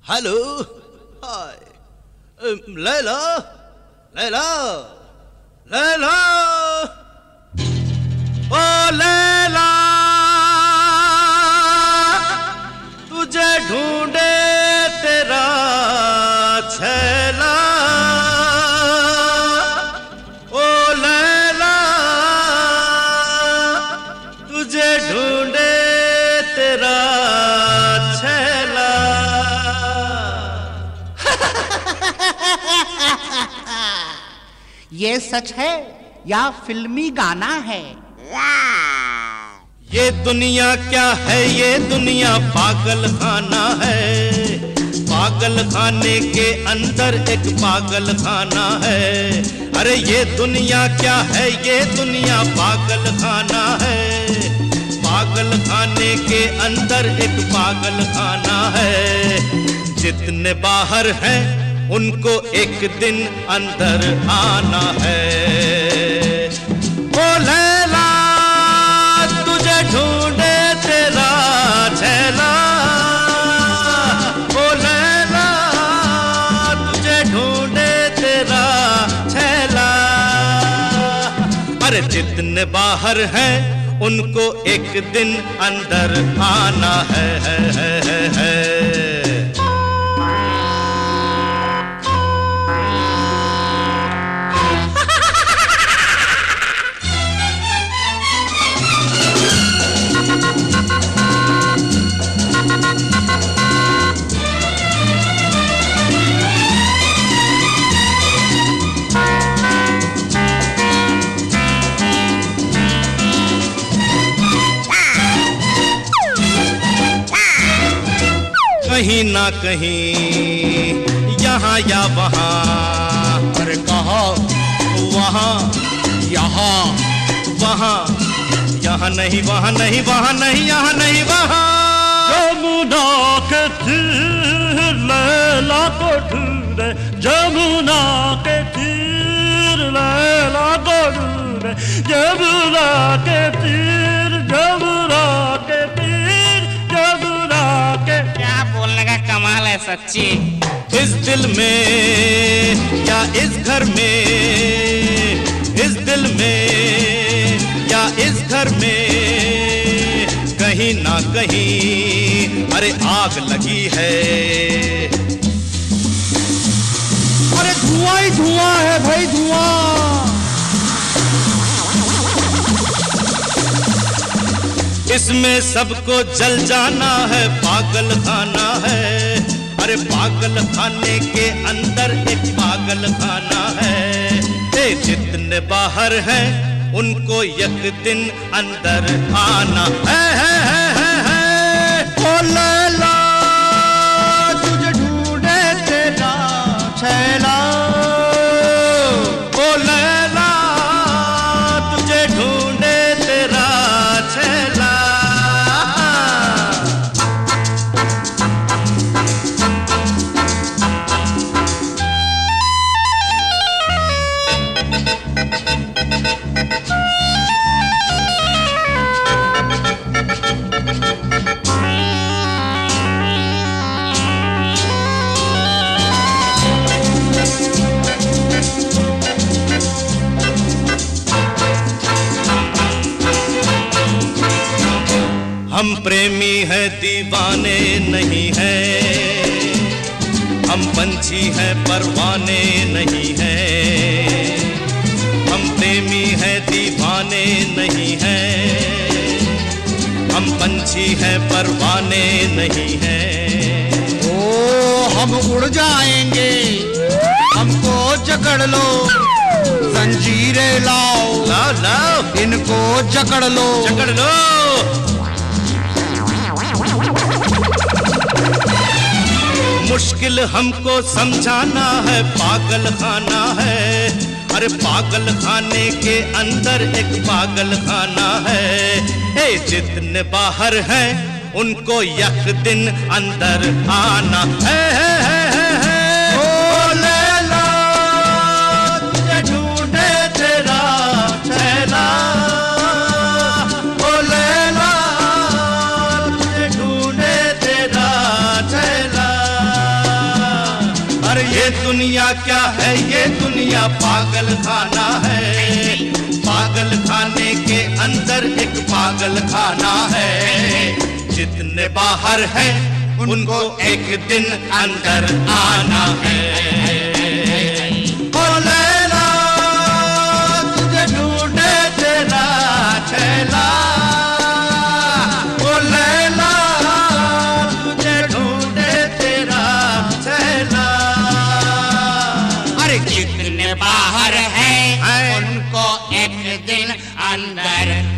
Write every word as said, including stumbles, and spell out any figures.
Hello, hi, Laila, Laila, Laila, ओ लैला, तुझे ढूंढे तेरा छैला, ओ लैला, तुझे ढूंढे तेरा छैला। ये सच है या फिल्मी गाना है? ये दुनिया क्या है, ये दुनिया पागल खाना है। पागल खाने के अंदर एक पागल खाना है। अरे ये दुनिया क्या है, ये दुनिया पागल खाना है। पागल खाने के अंदर एक पागल खाना है। जितने बाहर हैं उनको एक दिन अंदर आना है। ओ लैला, तुझे ढूंढे तेरा छैला, ओ लैला, तुझे ढूंढे तेरा छैला। अरे जितने बाहर हैं उनको एक दिन अंदर आना है, है, है, है, है। कहीं ना कहीं यहाँ या वहाँ, अरे कहाँ वहाँ यहाँ वहाँ, यहाँ नहीं वहाँ नहीं वहाँ नहीं यहाँ नहीं वहाँ। जमुना के तीर लैला को ढूंढे, जमुना के तीर लैला को ढूंढे, जमुना के तीर, जमुना के तीर, जमुना के। क्या बोलने का कमाल है सच्ची। इस दिल में या इस घर में, इस दिल में या इस घर में, कहीं ना कहीं अरे आग लगी है। अरे धुआं ही धुआं है भाई, धुआं। इसमें सबको जल जाना है, पागल खाना है। अरे पागल खाने के अंदर एक पागल खाना है। ए जितने बाहर हैं उनको एक दिन अंदर आना है, है, है, है, है। ओ लैला, तुझे ढूंढे तेरा छैला, ओ लैला, तुझे ढूंढे तेरा छैला। हम प्रेमी है दीवाने नहीं हैं, हम पंछी हैं परवाने नहीं हैं। हम प्रेमी है दीवाने नहीं हैं, हम पंछी हैं परवाने नहीं हैं। ओ हम उड़ जाएंगे, हमको जकड़ लो, जंजीरें लाओ, लाओ लाओ, इनको जकड़ लो, जकड़ लो। मुश्किल हमको समझाना है, पागल खाना है। अरे पागल खाने के अंदर एक पागल खाना है। ए जितने बाहर हैं उनको एक दिन अंदर आना है, है, है, है, है। ओ लैला, तुझे ढूंढे तेरा छैला, ओ लैला, तुझे ढूंढे तेरा छैला। ये दुनिया क्या है, ये दुनिया पागल खाना है। पागल खाने के अंदर एक पागल खाना है। जितने बाहर हैं उनको एक दिन अंदर आना है। ओ लैला तुझे ढूंढे तेरा छैला, ओ लैला तुझे ढूंढे तेरा छैला। अरे जितने बाहर हैं उनको एक दिन अंदर